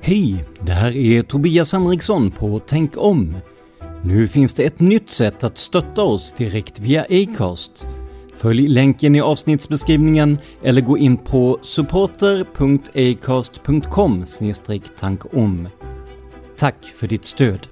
Hej, det här är Tobias Henriksson på Tänk om. Nu finns det ett nytt sätt att stötta oss direkt via Acast. Följ länken i avsnittsbeskrivningen eller gå in på supporter.acast.com/tankom. Tack för ditt stöd.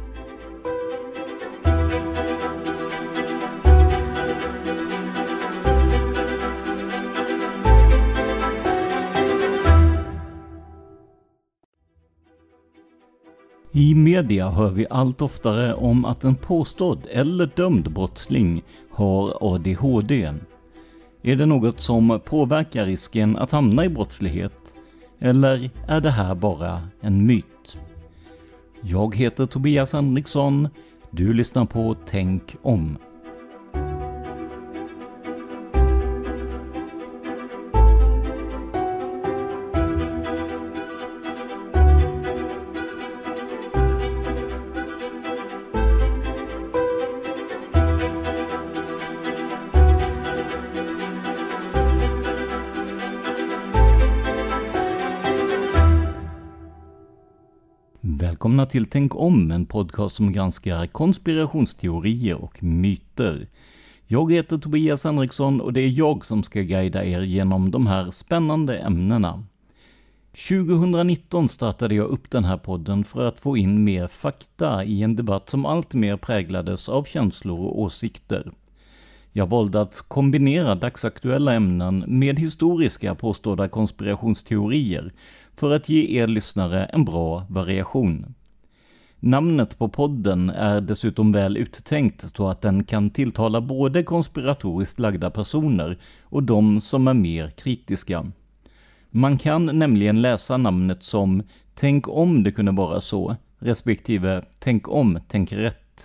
I media hör vi allt oftare om att en påstådd eller dömd brottsling har ADHD. Är det något som påverkar risken att hamna i brottslighet? Eller är det här bara en myt? Jag heter Tobias Henriksson. Du lyssnar på Tänk om. Välkomna till Tänk om, en podcast som granskar konspirationsteorier och myter. Jag heter Tobias Henriksson och det är jag som ska guida er genom de här spännande ämnena. 2019 startade jag upp den här podden för att få in mer fakta i en debatt som allt mer präglades av känslor och åsikter. Jag valde att kombinera dagsaktuella ämnen med historiska påstådda konspirationsteorier för att ge er lyssnare en bra variation. Namnet på podden är dessutom väl uttänkt så att den kan tilltala både konspiratoriskt lagda personer och de som är mer kritiska. Man kan nämligen läsa namnet som Tänk om det kunde vara så, respektive Tänk om, tänk rätt.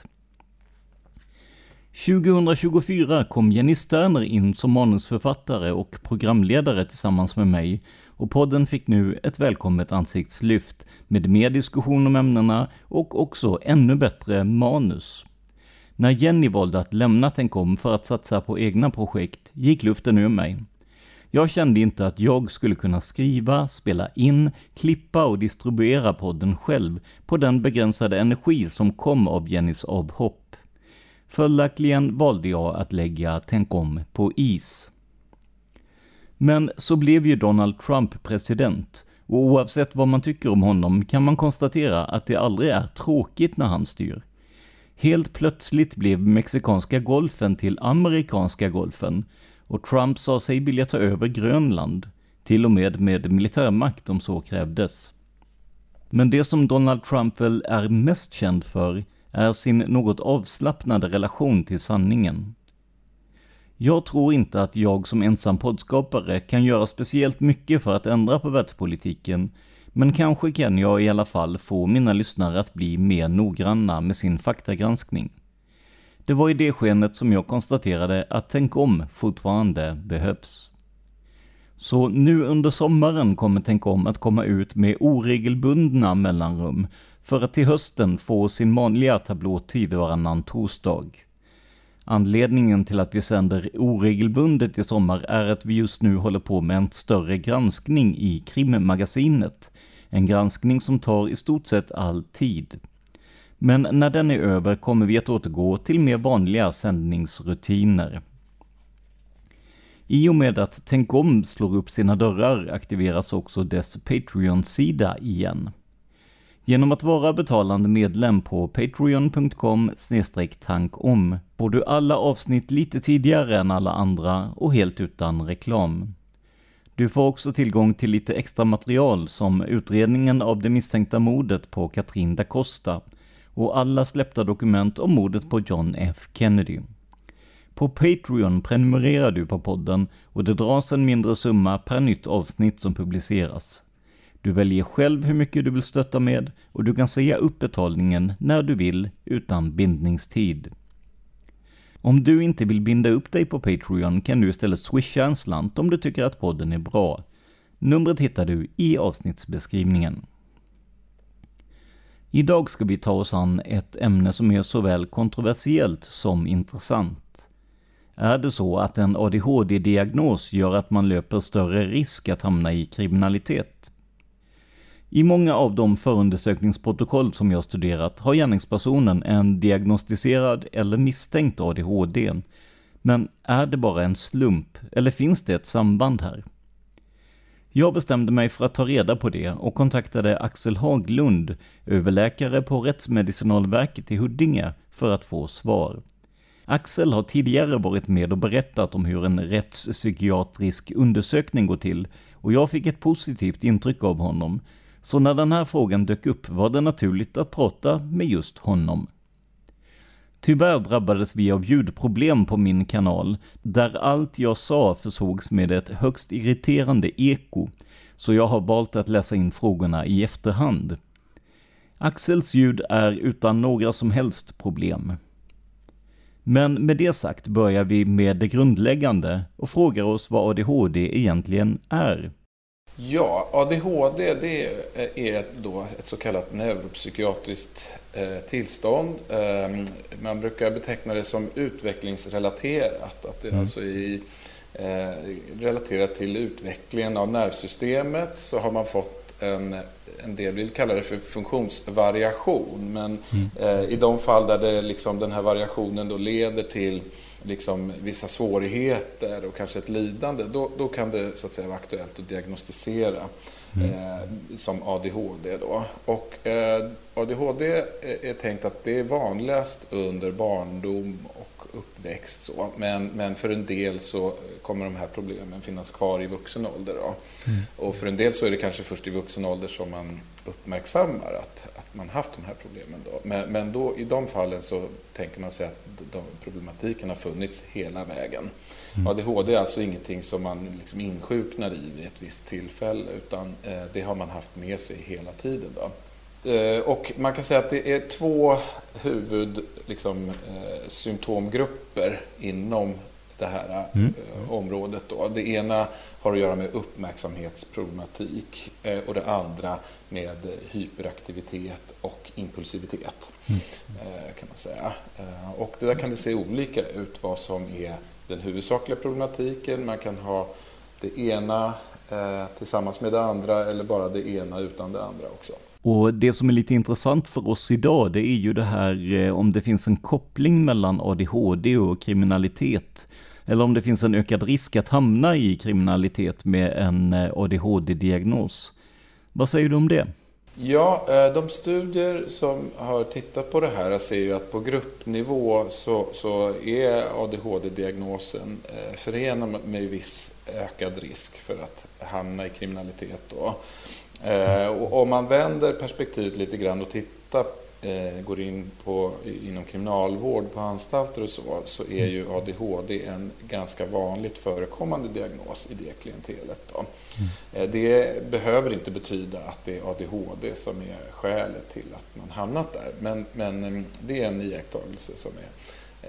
2024 kom Jenny Sterner in som manusförfattare och programledare tillsammans med mig, och podden fick nu ett välkommet ansiktslyft med mer diskussion om ämnena och också ännu bättre manus. När Jenny valde att lämna Tänk om för att satsa på egna projekt gick luften ur mig. Jag kände inte att jag skulle kunna skriva, spela in, klippa och distribuera podden själv på den begränsade energi som kom av Jennys avhopp. Följaktligen valde jag att lägga Tänk om på is. Men så blev ju Donald Trump president, och oavsett vad man tycker om honom kan man konstatera att det aldrig är tråkigt när han styr. Helt plötsligt blev mexikanska golfen till amerikanska golfen, och Trump sa sig vilja ta över Grönland, till och med militärmakt om så krävdes. Men det som Donald Trump väl är mest känd för är sin något avslappnade relation till sanningen. Jag tror inte att jag som ensam poddskapare kan göra speciellt mycket för att ändra på världspolitiken, men kanske kan jag i alla fall få mina lyssnare att bli mer noggranna med sin faktagranskning. Det var i det skenet som jag konstaterade att Tänk om fortfarande behövs. Så nu under sommaren kommer Tänk om att komma ut med oregelbundna mellanrum för att till hösten få sin vanliga tablåtid varannan torsdag. Anledningen till att vi sänder oregelbundet i sommar är att vi just nu håller på med en större granskning i Krimmagasinet. En granskning som tar i stort sett all tid. Men när den är över kommer vi att återgå till mer vanliga sändningsrutiner. I och med att Tänk om slår upp sina dörrar aktiveras också dess Patreon-sida igen. Genom att vara betalande medlem på patreon.com/tankom får du alla avsnitt lite tidigare än alla andra och helt utan reklam. Du får också tillgång till lite extra material som utredningen av det misstänkta mordet på Katrin da Costa och alla släppta dokument om mordet på John F. Kennedy. På Patreon prenumererar du på podden och det dras en mindre summa per nytt avsnitt som publiceras. Du väljer själv hur mycket du vill stötta med och du kan säga upp betalningen när du vill utan bindningstid. Om du inte vill binda upp dig på Patreon kan du istället swisha en slant om du tycker att podden är bra. Numret hittar du i avsnittsbeskrivningen. Idag ska vi ta oss an ett ämne som är såväl kontroversiellt som intressant. Är det så att en ADHD-diagnos gör att man löper större risk att hamna i kriminalitet? I många av de förundersökningsprotokoll som jag studerat har gärningspersonen en diagnostiserad eller misstänkt ADHD. Men är det bara en slump eller finns det ett samband här? Jag bestämde mig för att ta reda på det och kontaktade Axel Haglund, överläkare på Rättsmedicinalverket i Huddinge, för att få svar. Axel har tidigare varit med och berättat om hur en rättspsykiatrisk undersökning går till och jag fick ett positivt intryck av honom. Så när den här frågan dök upp var det naturligt att prata med just honom. Tyvärr drabbades vi av ljudproblem på min kanal, där allt jag sa försågs med ett högst irriterande eko, så jag har valt att läsa in frågorna i efterhand. Axels ljud är utan några som helst problem. Men med det sagt börjar vi med det grundläggande och frågar oss vad ADHD egentligen är. Ja, ADHD det är då ett så kallat neuropsykiatriskt tillstånd. Man brukar beteckna det som utvecklingsrelaterat, att det alltså är relaterat till utvecklingen av nervsystemet, så har man fått en del vill kalla det för funktionsvariation, men i de fall där det liksom den här variationen då leder till liksom vissa svårigheter och kanske ett lidande, då kan det så att säga vara aktuellt att diagnostisera som ADHD då. Och ADHD är tänkt att det är vanligast under barndom och uppväxt så, men för en del så kommer de här problemen finnas kvar i vuxen ålder då. Och för en del så är det kanske först i vuxen ålder som man uppmärksammar att man haft de här problemen då. Men då i de fallen så tänker man sig att problematiken har funnits hela vägen. ADHD är alltså ingenting som man liksom insjuknar i vid ett visst tillfälle, utan det har man haft med sig hela tiden då. Och man kan säga att det är två symptomgrupper inom det här området då. Det ena har att göra med uppmärksamhetsproblematik och det andra med hyperaktivitet och impulsivitet kan man säga. Och det där kan det se olika ut vad som är den huvudsakliga problematiken. Man kan ha det ena tillsammans med det andra eller bara det ena utan det andra också. Och det som är lite intressant för oss idag, det är ju det här om det finns en koppling mellan ADHD och kriminalitet. Eller om det finns en ökad risk att hamna i kriminalitet med en ADHD-diagnos. Vad säger du om det? Ja, de studier som har tittat på det här ser ju att på gruppnivå så är ADHD-diagnosen förenad med viss ökad risk för att hamna i kriminalitet då. Och om man vänder perspektivet lite grann och går in inom kriminalvård på anstalter och så är ju ADHD en ganska vanligt förekommande diagnos i det klientelet då. Det behöver inte betyda att det är ADHD som är skälet till att man hamnat där, men det är en iakttagelse som är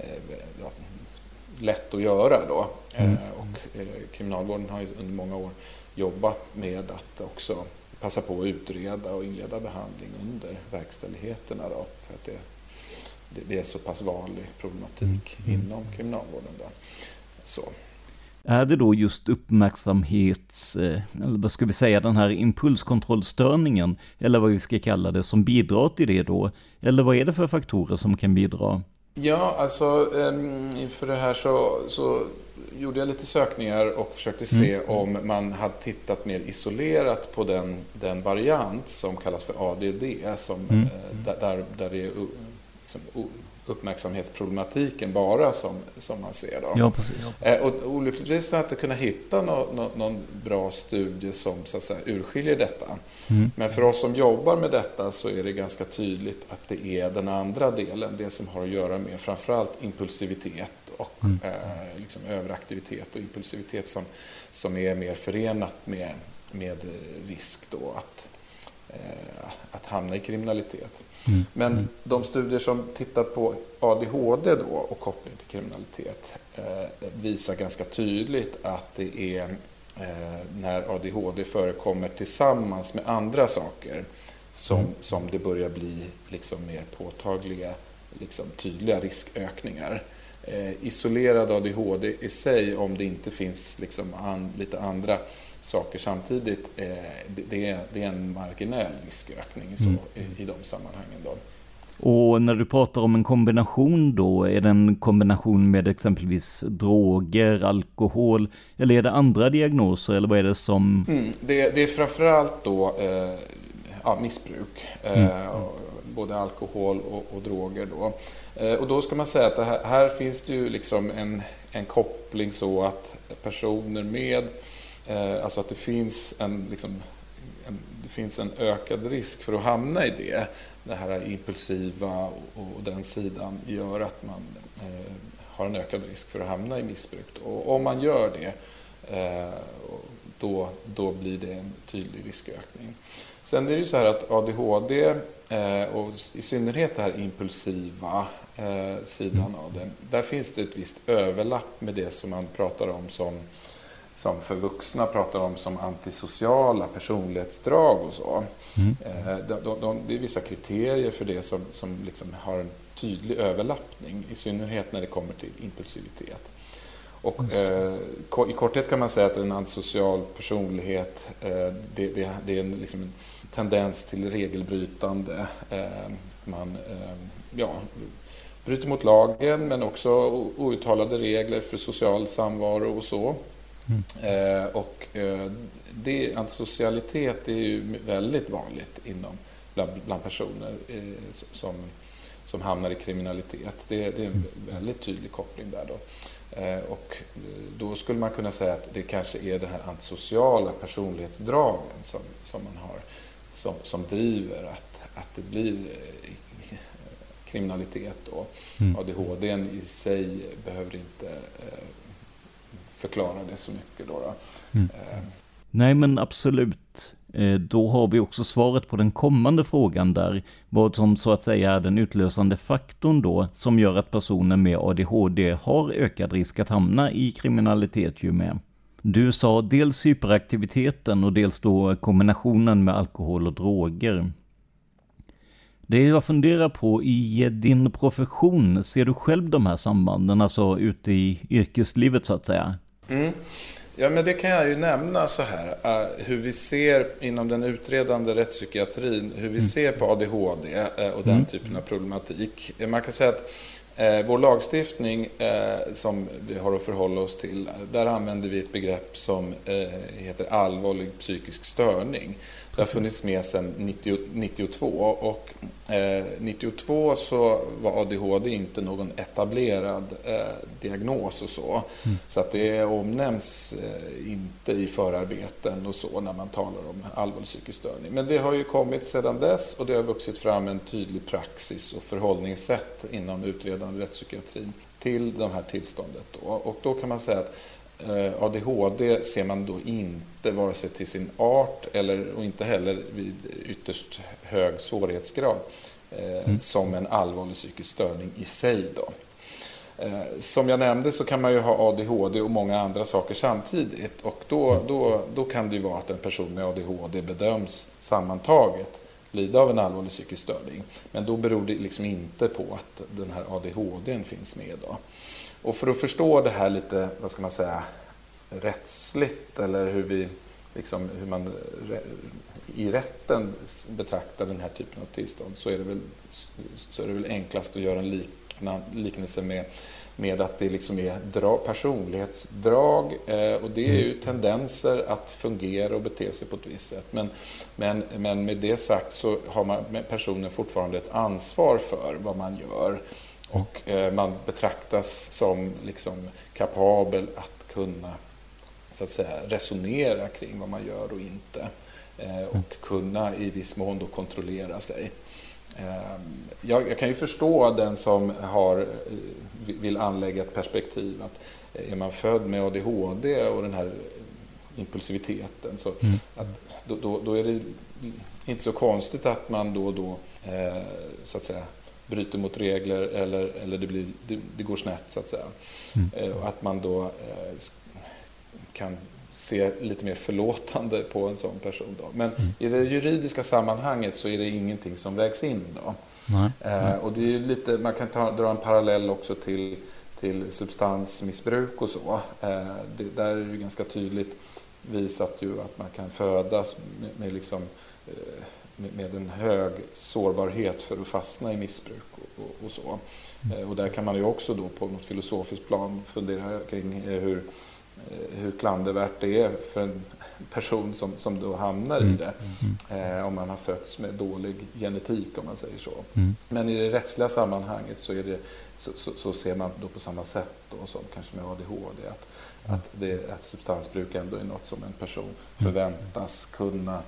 lätt att göra då. Och kriminalvården har ju under många år jobbat med att också passa på att utreda och inleda behandling under verkställigheterna då, för att det är så pass vanlig problematik inom kriminalvården då. Så. Är det då just eller vad ska vi säga, den här impulskontrollstörningen, eller vad vi ska kalla det, som bidrar till det då? Eller vad är det för faktorer som kan bidra? Ja, alltså inför det här så gjorde jag lite sökningar och försökte se om man hade tittat mer isolerat på den variant som kallas för ADD, som, där det är liksom, uppmärksamhetsproblematiken bara som man ser då. Ja, precis. Och olyckligtvis har jag inte kunnat hitta någon bra studie som så att säga urskiljer detta. Men för oss som jobbar med detta så är det ganska tydligt att det är den andra delen, det som har att göra med framförallt impulsivitet och liksom överaktivitet och impulsivitet som är mer förenat med risk då att hamna i kriminalitet. Men de studier som tittar på ADHD då och koppling till kriminalitet visar ganska tydligt att det är när ADHD förekommer tillsammans med andra saker som det börjar bli liksom mer påtagliga, liksom tydliga riskökningar. isolerad ADHD i sig, om det inte finns liksom lite andra saker samtidigt, det är en marginell riskökning i de sammanhangen då. Och när du pratar om en kombination då, är det en kombination med exempelvis droger, alkohol, eller är det andra diagnoser, eller vad är det som... Det är framförallt då missbruk, både alkohol och droger då. Och då ska man säga att här finns det ju liksom en koppling så att personer med, alltså att det finns en ökad risk för att hamna i det här impulsiva och den sidan gör att man har en ökad risk för att hamna i missbruk. Och om man gör det, då blir det en tydlig riskökning. Sen är det ju så här att ADHD och i synnerhet det här impulsiva sidan av det, där finns det ett visst överlapp med det som man pratar om som för vuxna pratar om som antisociala personlighetsdrag och så. Det är vissa kriterier för det som liksom har en tydlig överlappning, i synnerhet när det kommer till impulsivitet. Och i korthet kan man säga att en antisocial personlighet, det är liksom en tendens till regelbrytande. Man bryter mot lagen, men också outtalade regler för social samvaro och så. Antisocialitet är ju väldigt vanligt bland personer som hamnar i kriminalitet. Det är en väldigt tydlig koppling där då. Och då skulle man kunna säga att det kanske är det här antisociala personlighetsdragen som man har som driver att det blir kriminalitet då. ADHD i sig behöver inte förklara det så mycket då. Nej, men absolut. Då har vi också svaret på den kommande frågan där. Vad som så att säga är den utlösande faktorn då som gör att personer med ADHD har ökad risk att hamna i kriminalitet ju med. Du sa dels hyperaktiviteten och dels då kombinationen med alkohol och droger. Det jag funderar på i din profession, ser du själv de här sambanden, alltså ute i yrkeslivet så att säga? Ja, men det kan jag ju nämna så här, hur vi ser inom den utredande rättspsykiatrin, hur vi ser på ADHD och den typen av problematik. Man kan säga att vår lagstiftning som vi har att förhålla oss till, där använder vi ett begrepp som heter allvarlig psykisk störning. Det har funnits med sedan 92 och 92 så var ADHD inte någon etablerad diagnos och så. Så att det omnämns inte i förarbeten och så när man talar om allvarlig psykisk störning. Men det har ju kommit sedan dess och det har vuxit fram en tydlig praxis och förhållningssätt inom utredande rättspsykiatrin till de här tillståndet då. Och då kan man säga att ADHD ser man då inte vare sig till sin art och inte heller vid ytterst hög svårighetsgrad som en allvarlig psykisk störning i sig då. Som jag nämnde så kan man ju ha ADHD och många andra saker samtidigt och då kan det ju vara att en person med ADHD bedöms sammantaget lida av en allvarlig psykisk störning. Men då beror det liksom inte på att den här ADHD:n finns med då. Och för att förstå det här lite, vad ska man säga, rättsligt eller hur man i rätten betraktar den här typen av tillstånd så är det väl enklast att göra en liknelse med att det liksom är personlighetsdrag och det är ju tendenser att fungera och bete sig på ett visst sätt. Men med det sagt så har personen fortfarande ett ansvar för vad man gör. Och man betraktas som liksom kapabel att kunna så att säga resonera kring vad man gör och inte. Och kunna i viss mån då kontrollera sig. Jag kan ju förstå den som vill anlägga ett perspektiv att är man född med ADHD och den här impulsiviteten så då är det inte så konstigt att man då så att säga bryter mot regler eller det går snett så att säga. Att man då kan se lite mer förlåtande på en sån person då. Men i det juridiska sammanhanget så är det ingenting som vägs in då. Och det är lite, man kan dra en parallell också till till substansmissbruk och så. Där är det ganska tydligt visat ju att man kan födas med en hög sårbarhet för att fastna i missbruk och så. Och där kan man ju också då på något filosofiskt plan fundera kring hur klandervärt det är för en person som då hamnar i det. Om man har fötts med dålig genetik, om man säger så. Men i det rättsliga sammanhanget så ser man då på samma sätt då, som kanske med ADHD, att substansbruk ändå är något som en person förväntas kunna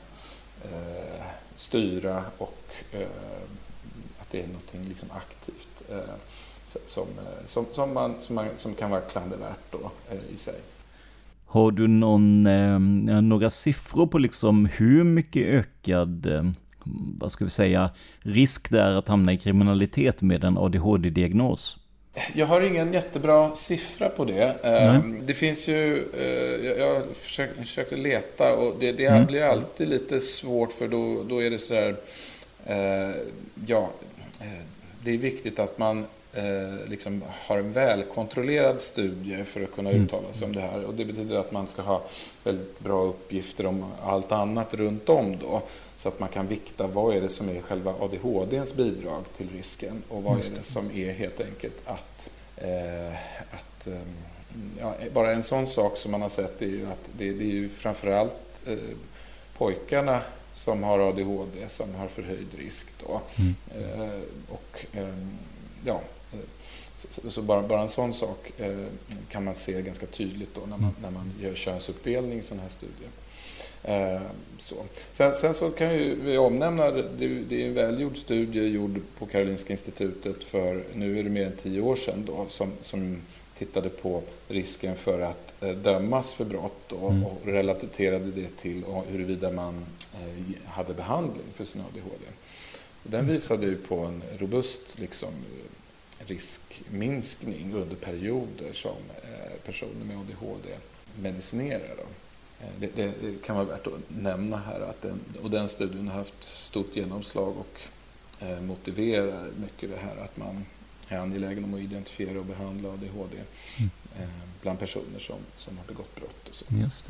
styra, och att det är någonting liksom aktivt som kan vara klandervärt då, i sig. Har du några siffror på liksom hur mycket ökad risk det är att hamna i kriminalitet med en ADHD-diagnos? Jag har ingen jättebra siffra på det. Det finns ju, jag försökte leta, och det blir alltid lite svårt, för då är det så där, det är viktigt att man liksom har en välkontrollerad studie för att kunna uttala sig om det här, och det betyder att man ska ha väldigt bra uppgifter om allt annat runt om då, så att man kan vikta vad är det som är själva ADHD:s bidrag till risken, och vad är det som är helt enkelt att bara en sån sak som man har sett är ju att det är ju framförallt pojkarna som har ADHD som har förhöjd risk då. Så bara en sån sak kan man se ganska tydligt då när man gör könsuppdelning i sån här studier. Sen så kan vi omnämna, det är en välgjord studie gjord på Karolinska institutet för, nu är det mer än 10 år sedan då, som tittade på risken för att dömas för brott och relaterade det till huruvida man hade behandling för sin ADHD. Den visade ju på en robust riskminskning under perioder som personer med ADHD medicinerar då. Det kan vara värt att nämna här att den studien har haft stort genomslag och motiverar mycket det här att man är angelägen om att identifiera och behandla ADHD bland personer som har begått brott och så. Just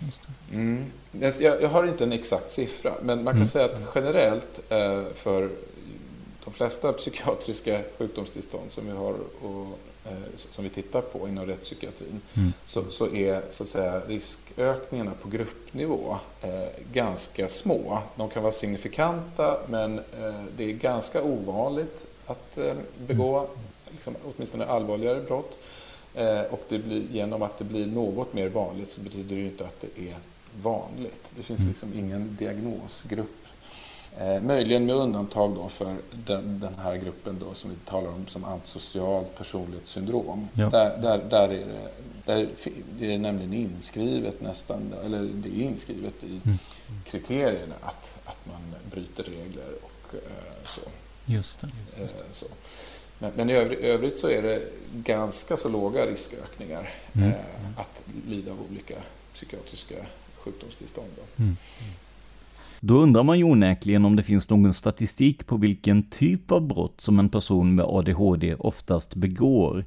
det. Jag har inte en exakt siffra, men man kan säga att generellt för de flesta psykiatriska sjukdomstillstånd som vi har och som vi tittar på inom rättspsykiatrin, så är så att säga riskökningarna på gruppnivå ganska små. De kan vara signifikanta, men det är ganska ovanligt att begå åtminstone allvarligare brott. Och genom att det blir något mer vanligt så betyder det ju inte att det är vanligt. Det finns ingen diagnosgrupp. Möjligen med undantag då för den här gruppen då som vi talar om som antisocialt personlighetssyndrom. Ja. Där är det nämligen inskrivet nästan, eller det är inskrivet i kriterierna att man bryter regler och så. Just det. Så. Men i övrigt så är det ganska så låga riskökningar att lida av olika psykiatriska sjukdomstillstånd då. Då undrar man ju onekligen om det finns någon statistik på vilken typ av brott som en person med ADHD oftast begår.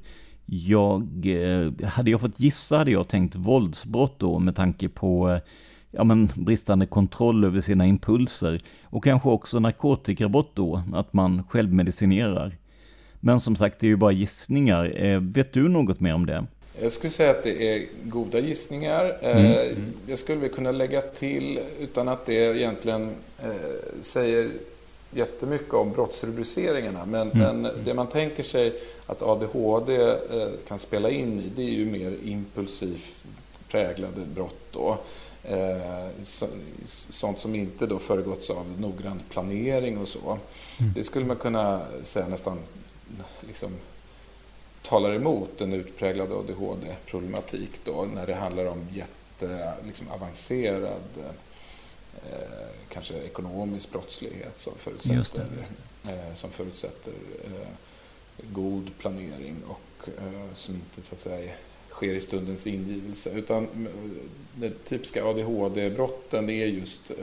Hade jag fått gissa hade jag tänkt våldsbrott då, med tanke på bristande kontroll över sina impulser, och kanske också narkotikabrott då, att man självmedicinerar. Men som sagt, det är ju bara gissningar. Vet du något mer om det? Jag skulle säga att det är goda gissningar. Jag skulle kunna lägga till, utan att det egentligen säger jättemycket om brottsrubriceringarna. Men det man tänker sig att ADHD kan spela in i, det är ju mer impulsivt präglade brott då. Sånt som inte då föregåtts av noggrann planering och så. Det skulle man kunna säga nästan talar emot en utpräglad ADHD-problematik då, när det handlar om avancerad kanske ekonomisk brottslighet som förutsätter god planering och som inte så att säga sker i stundens ingivelse, utan den typiska ADHD-brotten är just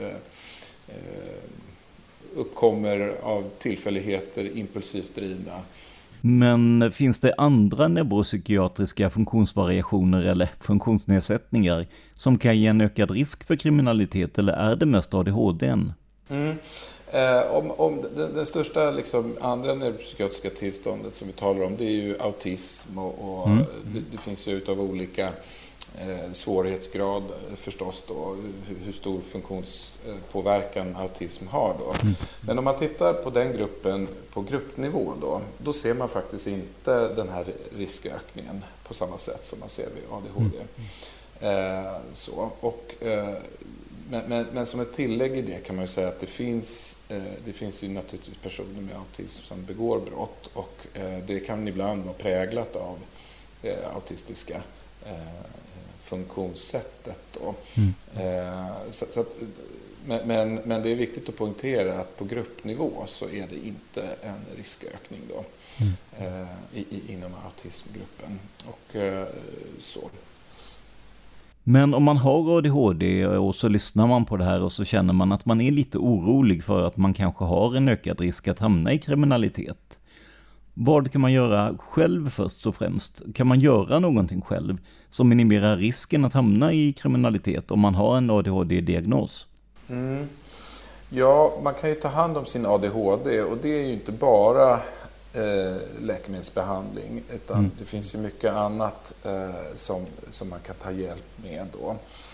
uppkommer av tillfälligheter, impulsivt drivna Men finns det andra neuropsykiatriska funktionsvariationer eller funktionsnedsättningar som kan ge en ökad risk för kriminalitet, eller är det mest ADHD:n? Om den största liksom, andra neuropsykiatriska tillståndet som vi talar om, det är ju autism och det finns ju utav olika svårighetsgrad förstås då, hur stor funktionspåverkan autism har då. Men om man tittar på den gruppen på gruppnivå då ser man faktiskt inte den här riskökningen på samma sätt som man ser vid ADHD. Men som ett tillägg i det kan man ju säga att det finns ju naturligtvis personer med autism som begår brott, och det kan ibland vara präglat av autistiska funktionssättet då. Men det är viktigt att poängtera att på gruppnivå så är det inte en riskökning då inom autismgruppen och så. Men om man har ADHD och så lyssnar man på det här och så känner man att man är lite orolig för att man kanske har en ökad risk att hamna i kriminalitet. Vad kan man göra själv först och främst? Kan man göra någonting själv som minimerar risken att hamna i kriminalitet om man har en ADHD-diagnos? Ja, man kan ju ta hand om sin ADHD, och det är ju inte bara läkemedelsbehandling, utan det finns ju mycket annat som man kan ta hjälp med då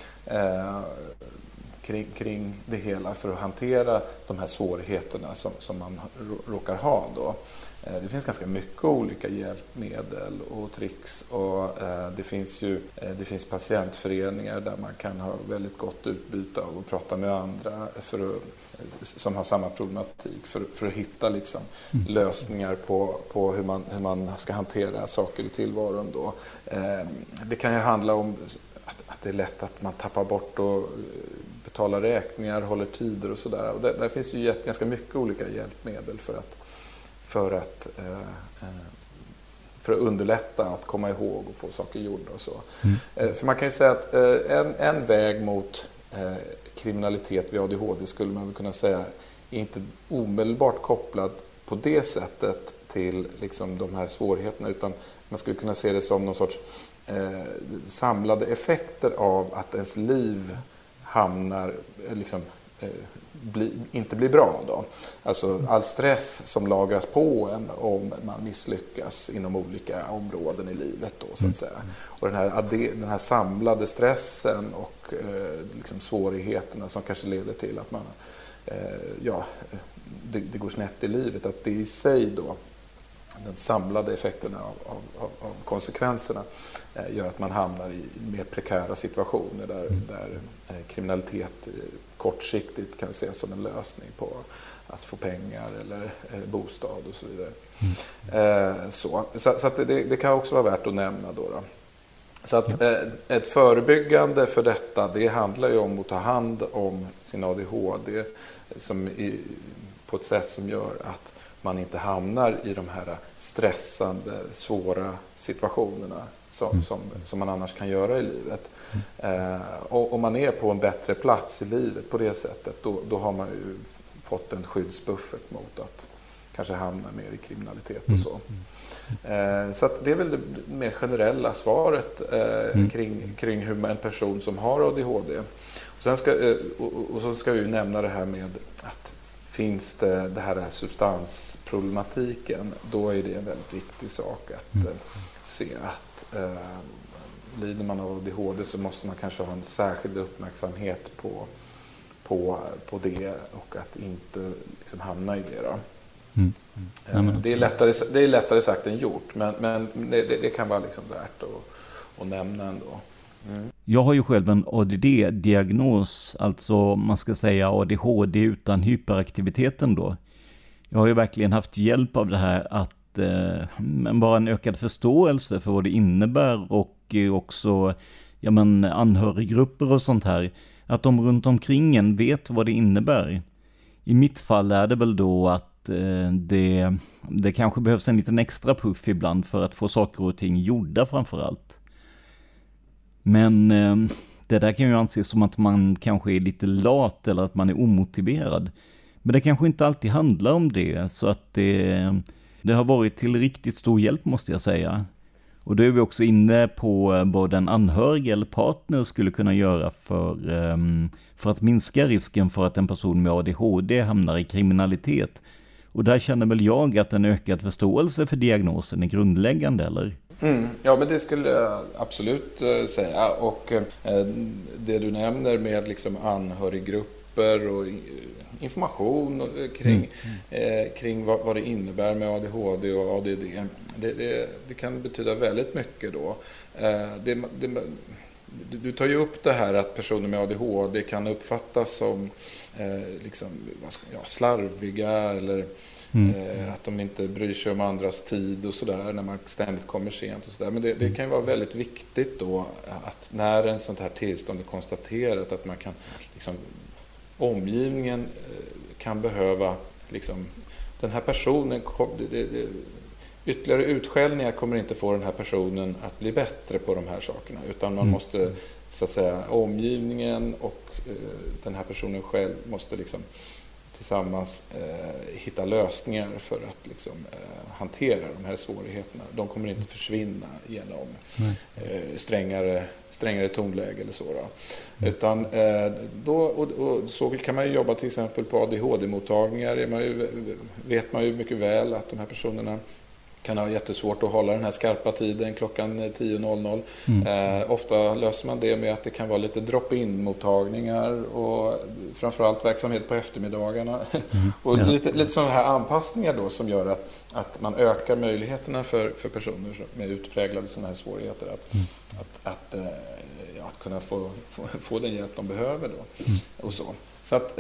kring det hela för att hantera de här svårigheterna som man råkar ha då. Det finns ganska mycket olika hjälpmedel och tricks, och det finns patientföreningar där man kan ha väldigt gott utbyte av att prata med andra som har samma problematik för att hitta liksom lösningar på hur man ska hantera saker i tillvaron då. Det kan ju handla om att det är lätt att man tappar bort och betalar räkningar, håller tider och sådär. Och där finns ju ganska mycket olika hjälpmedel för att underlätta att komma ihåg och få saker gjorda och så. För man kan ju säga att en väg mot kriminalitet vid ADHD skulle man väl kunna säga är inte omedelbart kopplad på det sättet till liksom de här svårigheterna, utan man skulle kunna se det som någon sorts samlade effekter av att ens liv hamnar liksom inte blir bra då. Alltså all stress som lagras på en om man misslyckas inom olika områden i livet då, så att säga. Och den här samlade stressen och liksom svårigheterna som kanske leder till att man det går snett i livet, att det i sig då, den samlade effekterna av konsekvenserna gör att man hamnar i mer prekära situationer där kriminalitet kortsiktigt kan ses som en lösning på att få pengar eller bostad och så vidare. Så att det kan också vara värt att nämna då. Så att ett förebyggande för detta, det handlar ju om att ta hand om sin ADHD på ett sätt som gör att man inte hamnar i de här stressande, svåra situationerna som man annars kan göra i livet. Och om man är på en bättre plats i livet på det sättet, då har man ju fått en skyddsbuffert mot att kanske hamna mer i kriminalitet och så. Så att det är väl det mer generella svaret kring hur en person som har ADHD. Och så ska vi ju nämna det här med att finns det här substansproblematiken, då är det en väldigt viktig sak att se att lider man av ADHD så måste man kanske ha en särskild uppmärksamhet på det och att inte liksom hamna i det då. Det är lättare sagt än gjort, men det kan vara liksom värt att nämna ändå. Jag har ju själv en ADD-diagnos, alltså man ska säga ADHD utan hyperaktiviteten då. Jag har ju verkligen haft hjälp av det här att bara en ökad förståelse för vad det innebär, och också anhöriggrupper och sånt här, att de runt omkring en vet vad det innebär. I mitt fall är det väl då att det kanske behövs en liten extra puff ibland för att få saker och ting gjorda framför allt. Men det där kan ju anses som att man kanske är lite lat eller att man är omotiverad. Men det kanske inte alltid handlar om det, så att Det har varit till riktigt stor hjälp, måste jag säga. Och då är vi också inne på vad en anhörig eller partner skulle kunna göra för att minska risken för att en person med ADHD hamnar i kriminalitet. Och där känner väl jag att en ökad förståelse för diagnosen är grundläggande, eller? Ja, men det skulle jag absolut säga. Och det du nämner med liksom anhöriggrupper och information kring vad det innebär med ADHD och ADD, det kan betyda väldigt mycket då. Du tar ju upp det här att personer med ADHD kan uppfattas som slarviga eller att de inte bryr sig om andras tid och sådär när man ständigt kommer sent och sådär. Men det kan ju vara väldigt viktigt då att när en sånt här tillstånd är konstaterat att man kan omgivningen kan behöva den här personen, ytterligare utskällningar kommer inte få den här personen att bli bättre på de här sakerna, utan man måste så att säga omgivningen och den här personen själv måste tillsammans hitta lösningar för att hantera de här svårigheterna. De kommer inte försvinna genom strängare tonläge eller så då. Utan så kan man ju jobba till exempel på ADHD-mottagningar. Vet man ju mycket väl att de här personerna kan ha jättesvårt att hålla den här skarpa tiden klockan 10.00. Ofta löser man det med att det kan vara lite drop-in-mottagningar och framförallt verksamhet på eftermiddagarna. Och lite sådana här anpassningar då som gör att man ökar möjligheterna för personer med utpräglade sådana här svårigheter att kunna få den hjälp de behöver då. Och så. Så att,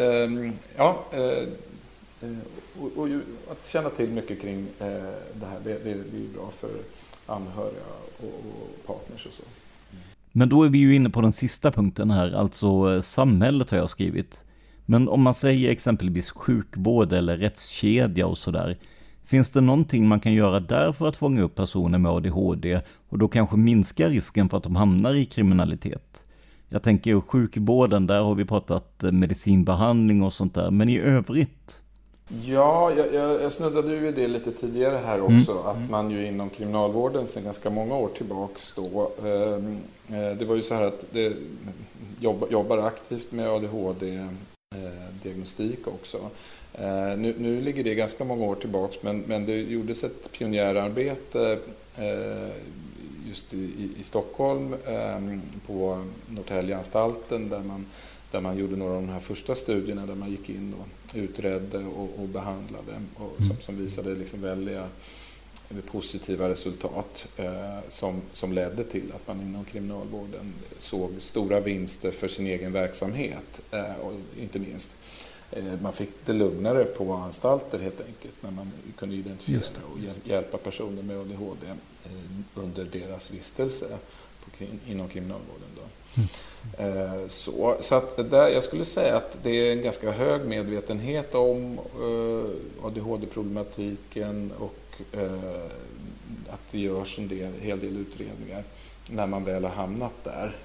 och att känna till mycket kring det här, det är bra för anhöriga och partners och så. Men då är vi ju inne på den sista punkten här, alltså samhället har jag skrivit. Men om man säger exempelvis sjukvård eller rättskedja och sådär, finns det någonting man kan göra där för att fånga upp personer med ADHD och då kanske minska risken för att de hamnar i kriminalitet? Jag tänker sjukvården, där har vi pratat medicinbehandling och sånt där, men i övrigt? Ja, jag snuddade ju det lite tidigare här också, att man ju inom kriminalvården sedan ganska många år tillbaks då, det var ju så här att det jobbar aktivt med ADHD-diagnostik också. Nu ligger det ganska många år tillbaks, men det gjordes ett pionjärarbete just i Stockholm på Norrtäljeanstalten där man gjorde några av de här första studierna där man gick in och utredde och behandlade och som visade väldiga positiva resultat som ledde till att man inom kriminalvården såg stora vinster för sin egen verksamhet och inte minst man fick det lugnare på anstalter helt enkelt när man kunde identifiera och hjälpa personer med ADHD under deras vistelse inom kriminalvården då. Så att där, jag skulle säga att det är en ganska hög medvetenhet om ADHD-problematiken och att det görs en hel del utredningar när man väl har hamnat där.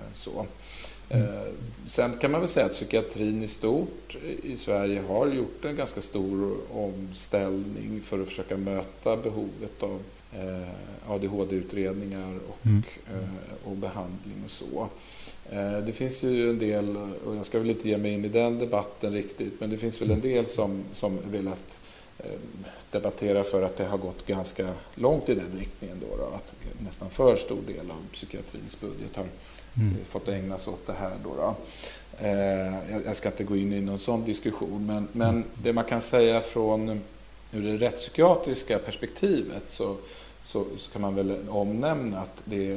Sen kan man väl säga att psykiatrin i stort i Sverige har gjort en ganska stor omställning för att försöka möta behovet av ADHD-utredningar och behandling och så. Det finns ju en del, och jag ska väl inte ge mig in i den debatten riktigt, men det finns väl en del som vill att debattera för att det har gått ganska långt i den riktningen då, att nästan för stor del av psykiatrins budget har fått ägnas åt det här då. Jag ska inte gå in i någon sån diskussion, men det man kan säga från ur det rättspsykiatriska perspektivet så kan man väl omnämna att det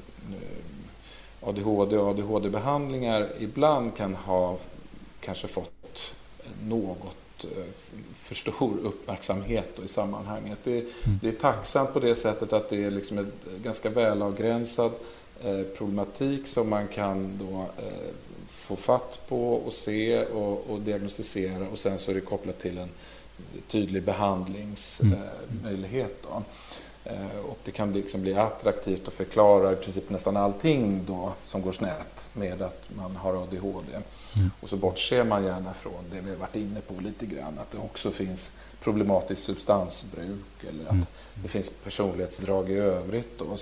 ADHD och ADHD-behandlingar ibland kan ha kanske fått något för stor uppmärksamhet i sammanhanget. Det är tacksamt på det sättet att det är en ganska välavgränsad problematik som man kan då få fatt på och se och diagnostisera, och sen så är det kopplat till en tydlig behandlingsmöjlighet då. Och det kan liksom bli attraktivt att förklara i princip nästan allting då som går snett med att man har ADHD. Och så bortser man gärna från det vi har varit inne på lite grann, att det också finns problematiskt substansbruk eller att det finns personlighetsdrag i övrigt då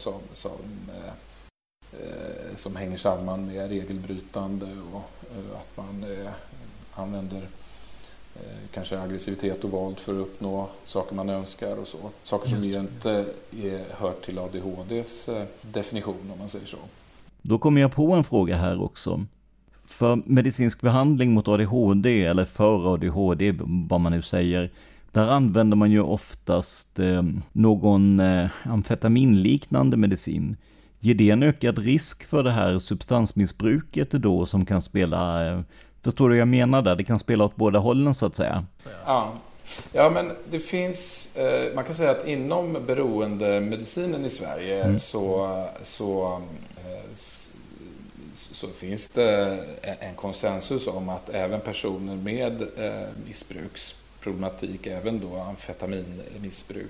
som hänger samman med regelbrytande och att man använder kanske aggressivitet och våld för att uppnå saker man önskar och så. Saker som inte hör till ADHDs definition, om man säger så. Då kommer jag på en fråga här också. För medicinsk behandling mot ADHD eller för ADHD, vad man nu säger, där använder man ju oftast någon amfetaminliknande medicin. Ger det en ökad risk för det här substansmissbruket då som kan spela... Förstår du vad jag menar där? Det kan spela åt båda hållen så att säga. Ja, men det finns... man kan säga att inom beroendemedicinen i Sverige så finns det en konsensus om att även personer med missbruksproblematik, även då amfetaminmissbruk,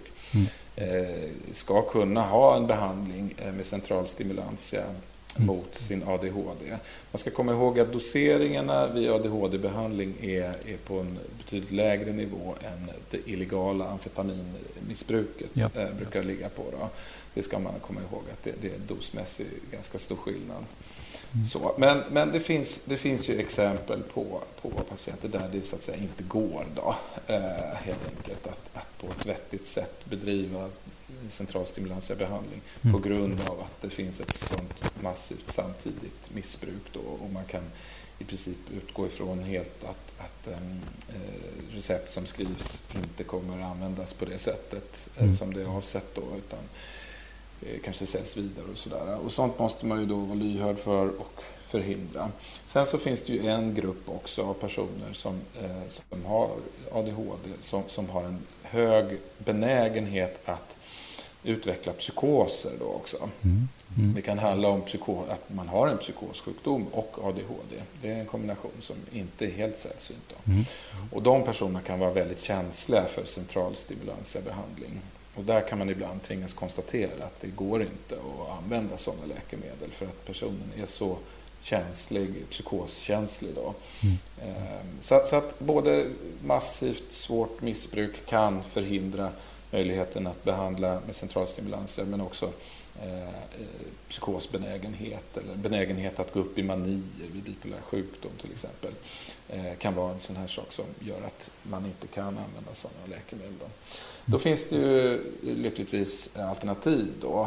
ska kunna ha en behandling med centralstimulantia mot sin ADHD. Man ska komma ihåg att doseringarna vid ADHD-behandling är på en betydligt lägre nivå än det illegala amfetaminmissbruket brukar ligga på. Då. Det ska man komma ihåg att det är dosmässigt ganska stor skillnad. Så, men det finns ju exempel på patienter där det så att säga inte går då, helt enkelt att på ett vettigt sätt bedriva centralstimulantiabehandling på grund av att det finns ett sånt massivt samtidigt missbruk då, och man kan i princip utgå ifrån helt att recept som skrivs inte kommer att användas på det sättet som det är avsett då, utan kanske säljs vidare och sådär. Och sånt måste man ju då vara lyhörd för och förhindra. Sen så finns det ju en grupp också av personer som har ADHD som har en hög benägenhet att utveckla psykoser då också. Det kan handla om att man har en psykossjukdom och ADHD. Det är en kombination som inte är helt sällsynt. Och de personerna kan vara väldigt känsliga för centralstimulantiabehandling. Och där kan man ibland tvingas konstatera att det går inte att använda sådana läkemedel för att personen är så känslig, psykoskänslig då. Så att både massivt svårt missbruk kan förhindra möjligheten att behandla med centralstimulanser, men också psykosbenägenhet eller benägenhet att gå upp i manier vid bipolär sjukdom till exempel kan vara en sån här sak som gör att man inte kan använda sådana läkemedel. Då finns det ju lyckligtvis alternativ då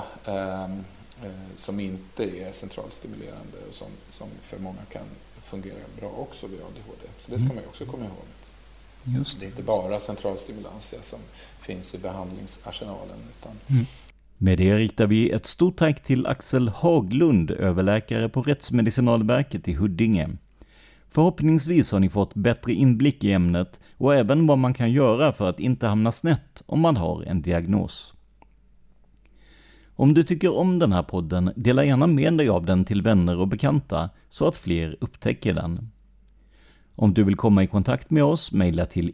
som inte är centralstimulerande och som för många kan fungera bra också vid ADHD. Så det ska man ju också komma ihåg. Just. Det är inte bara centralstimulantia som finns i behandlingsarsenalen. Med det riktar vi ett stort tack till Axel Haglund, överläkare på Rättsmedicinalverket i Huddinge. Förhoppningsvis har ni fått bättre inblick i ämnet och även vad man kan göra för att inte hamna snett om man har en diagnos. Om du tycker om den här podden, dela gärna med dig av den till vänner och bekanta så att fler upptäcker den. Om du vill komma i kontakt med oss, mejla till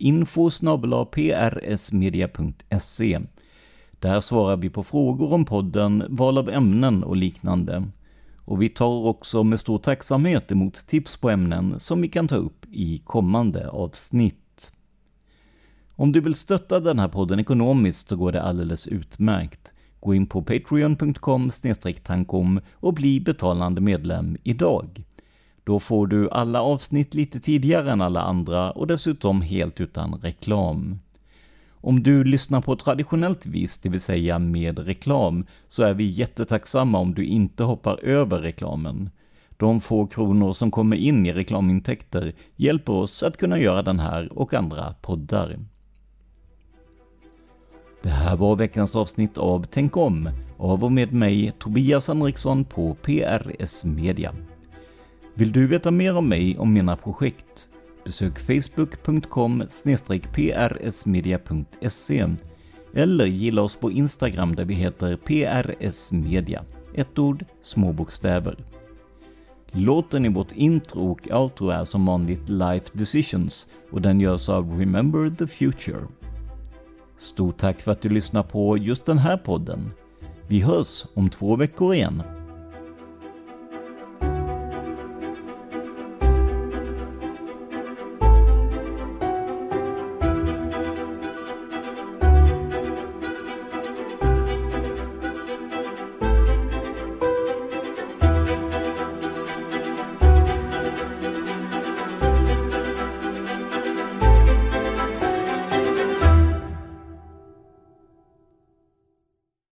info@prsmedia.se. Där svarar vi på frågor om podden, val av ämnen och liknande. Och vi tar också med stor tacksamhet emot tips på ämnen som vi kan ta upp i kommande avsnitt. Om du vill stötta den här podden ekonomiskt så går det alldeles utmärkt. Gå in på patreon.com/tankom och bli betalande medlem idag. Då får du alla avsnitt lite tidigare än alla andra och dessutom helt utan reklam. Om du lyssnar på traditionellt vis, det vill säga med reklam, så är vi jättetacksamma om du inte hoppar över reklamen. De få kronor som kommer in i reklamintäkter hjälper oss att kunna göra den här och andra poddar. Det här var veckans avsnitt av Tänk om, av och med mig Tobias Henriksson på PRS Media. Vill du veta mer om mig och mina projekt? Besök facebook.com/prsmedia.se eller gilla oss på Instagram där vi heter PRS Media. Ett ord, små bokstäver. Låten i vårt intro och outro är som vanligt Life Decisions och den görs av Remember the Future. Stort tack för att du lyssnar på just den här podden. Vi hörs om 2 veckor igen.